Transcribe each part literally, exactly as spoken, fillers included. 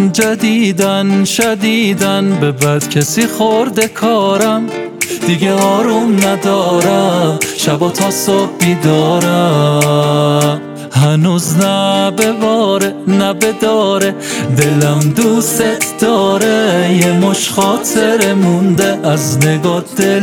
من جدیدن شدیدن به بد کسی خورده کارم، دیگه آروم ندارم، شبا تا صبح بیدارم. هنوز نه به باره نه به داره، دلم دوست داره، یه مش خاطره مونده از نگاه دل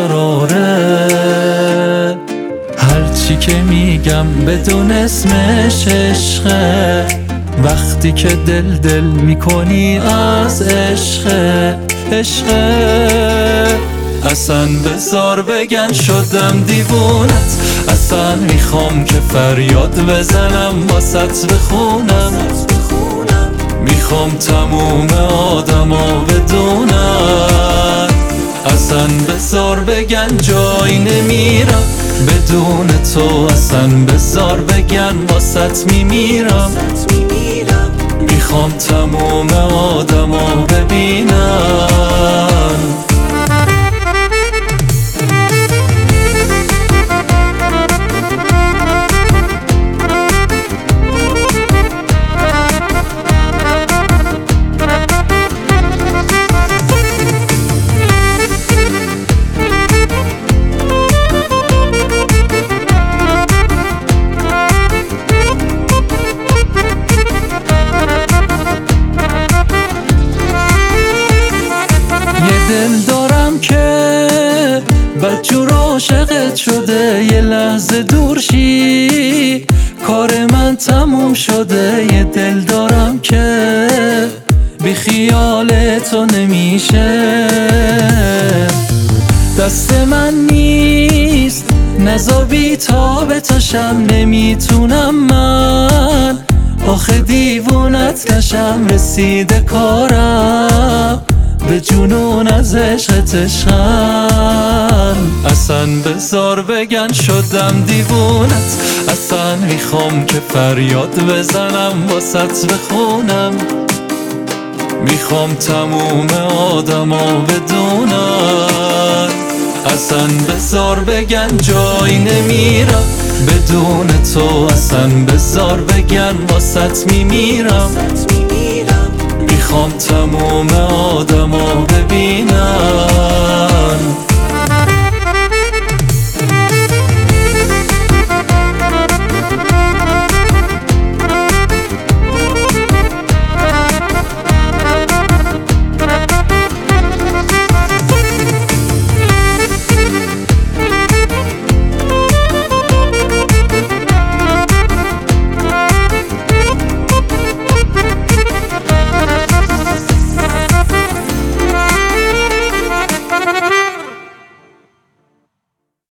بیقراره. هرچی که میگم بدون اسمش عشقه، وقتی که دل دل میکنی از عشقه عشقه. اصلا بذار بگن شدم دیوونت، اصلا میخوام که فریاد بزنم واسط بخونم، میخوام تموم آدما بدونن. اصلا بذار بگن جایی نمیرم بدون تو، اصلا بذار بگن واسط میمیرم، میخوام تموم آدما ببینن. دل دارم که بدجور عاشقت شده، یه لحظه دور شی کار من تموم شده. یه دل دارم که بی خیال تو نمیشه، دست من نیست نزار بی تاب تاشم، نمیتونم من آخه دیوونت کشم. رسیده کارم به جنون از عشقت عشقم، اصلا بذار بگن شدم دیوونت، اصلا میخوام که فریاد بزنم واسط بخونم، میخوام تموم آدما بدونن. اصلا بذار بگن جایی نمیرم بدون تو، اصلا بذار بگن واسط میمیرم، میخوام تموم آدما ببینم.